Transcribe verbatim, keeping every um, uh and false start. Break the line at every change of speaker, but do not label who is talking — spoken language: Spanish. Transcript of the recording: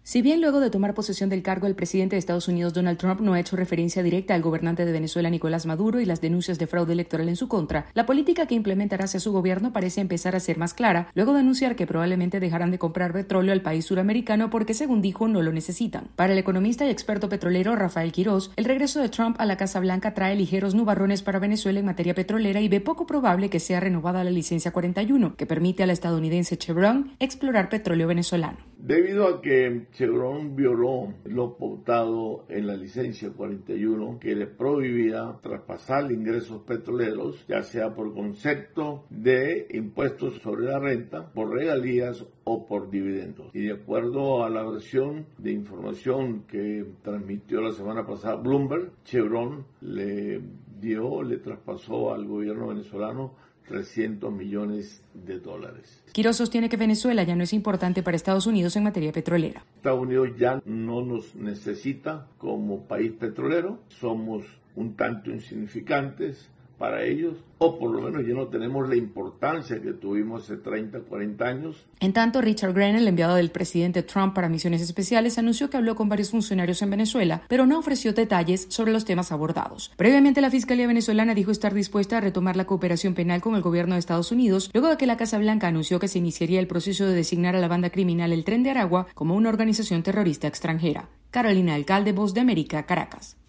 Si bien luego de tomar posesión del cargo el presidente de Estados Unidos Donald Trump no ha hecho referencia directa al gobernante de Venezuela Nicolás Maduro y las denuncias de fraude electoral en su contra, la política que implementará hacia su gobierno parece empezar a ser más clara, luego de anunciar que probablemente dejarán de comprar petróleo al país suramericano porque, según dijo, no lo necesitan. Para el economista y experto petrolero Rafael Quirós, el regreso de Trump a la Casa Blanca trae ligeros nubarrones para Venezuela en materia petrolera y ve poco probable que sea renovada la licencia cuarenta y uno, que permite a la estadounidense Chevron explorar petróleo venezolano.
Debido a que Chevron violó lo pautado en la licencia cuarenta y uno, que le prohibía traspasar ingresos petroleros, ya sea por concepto de impuestos sobre la renta, por regalías o por dividendos. Y de acuerdo a la versión de información que transmitió la semana pasada Bloomberg, Chevron le dio, le traspasó al gobierno venezolano trescientos millones de dólares.
Quirós sostiene que Venezuela ya no es importante para Estados Unidos en materia petrolera.
Estados Unidos ya no nos necesita como país petrolero, somos un tanto insignificantes para ellos, o por lo menos ya no tenemos la importancia que tuvimos hace treinta, cuarenta años.
En tanto, Richard Grenell, el enviado del presidente Trump para misiones especiales, anunció que habló con varios funcionarios en Venezuela, pero no ofreció detalles sobre los temas abordados. Previamente, la Fiscalía venezolana dijo estar dispuesta a retomar la cooperación penal con el gobierno de Estados Unidos, luego de que la Casa Blanca anunció que se iniciaría el proceso de designar a la banda criminal El Tren de Aragua como una organización terrorista extranjera. Carolina Alcalde, Voz de América, Caracas.